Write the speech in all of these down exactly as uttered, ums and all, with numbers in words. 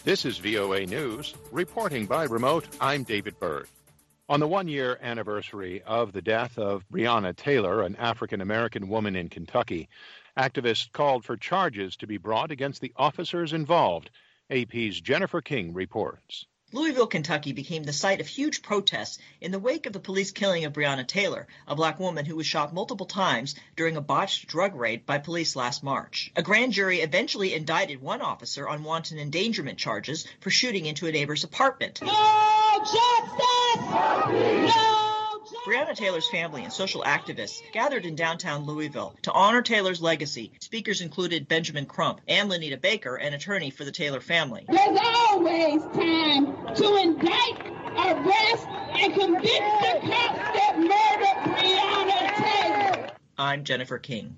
This is V O A News. Reporting by remote, I'm David Byrd. On the one-year anniversary of the death of Breonna Taylor, an African-American woman in Kentucky, activists called for charges to be brought against the officers involved. A P's Jennifer King reports. Louisville, Kentucky became the site of huge protests in the wake of the police killing of Breonna Taylor, a black woman who was shot multiple times during a botched drug raid by police last March. A grand jury eventually indicted one officer on wanton endangerment charges for shooting into a neighbor's apartment. No justice! No justice! Breonna Taylor's family and social activists gathered in downtown Louisville to honor Taylor's legacy. Speakers included Benjamin Crump and Lenita Baker, an attorney for the Taylor family. There's always time to indict, arrest, and convict the cops that murdered Breonna Taylor. I'm Jennifer King.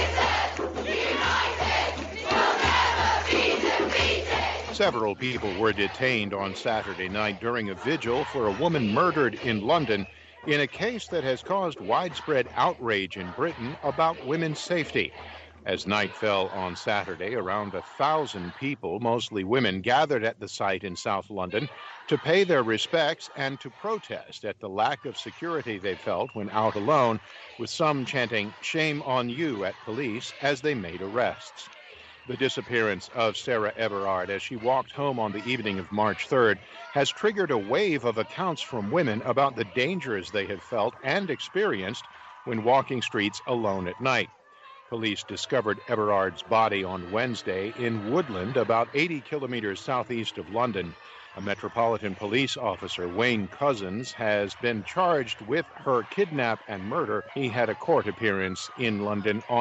Several people were detained on Saturday night during a vigil for a woman murdered in London in a case that has caused widespread outrage in Britain about women's safety. As night fell on Saturday, around a thousand people, mostly women, gathered at the site in South London to pay their respects and to protest at the lack of security they felt when out alone, with some chanting, "Shame on you" at police as they made arrests. The disappearance of Sarah Everard as she walked home on the evening of March third has triggered a wave of accounts from women about the dangers they have felt and experienced when walking streets alone at night. Police discovered Everard's body on Wednesday in Woodland, about eighty kilometers southeast of London. A Metropolitan Police officer, Wayne Cousins, has been charged with her kidnap and murder. He had a court appearance in London on